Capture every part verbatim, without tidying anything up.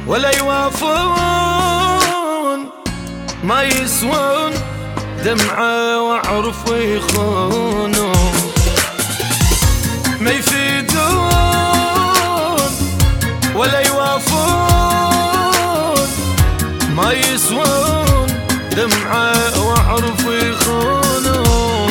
ولا يوافون، ما يسوون دمعة واعرف يخونون، ما يفيدون ولا يوافون، ما يسوون دمعة واعرف يخونون.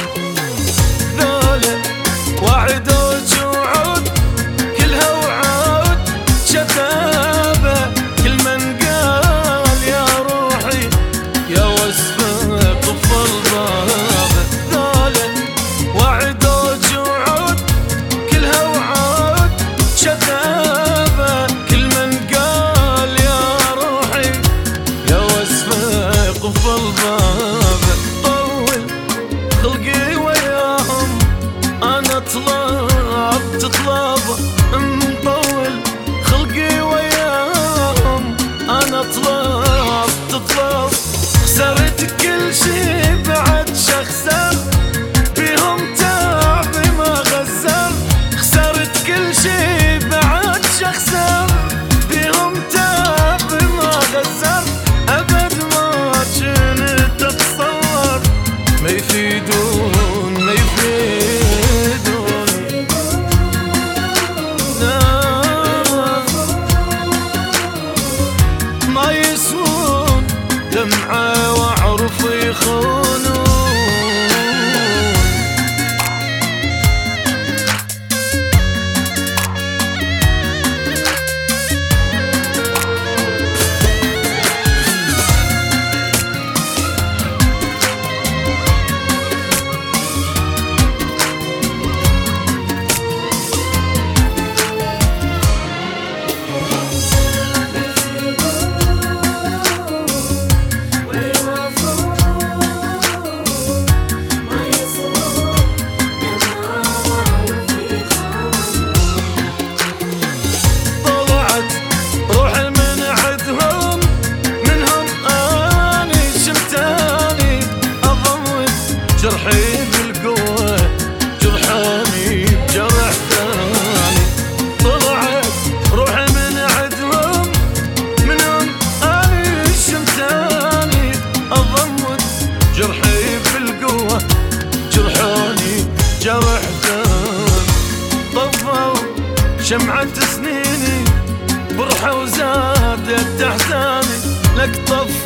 ذولا وعدوك وعود كلها وعود شتابة، كل من قال يا روحي يا وصفه قفل بابه. ذولا وعدوك وعود كلها وعود شتابة، كل من قال يا روحي يا وصفه قفل بابه. طول خلقي وياهم انا طلب تطلب، مطول خلقي وياهم انا طلب تطلب. خسرت كل شي بعد شخسر بيهم تعبي ما غزر، خسرت كل شي بعد شخسر بيهم تعبي ما غزر. ابد ما كنت اتصور ما يفيدون ما يفيدون، لا ما يسوون دمعة واعرف يخونون. جرحي بالقوة جرحاني بجرح ثاني، طلعت روحي من عدهم منهم اني شمتاني. اضمت جرحي بالقوة جرحاني جرح ثاني، طفوا شمعة سنيني فرحة وزادت احزاني، لك طف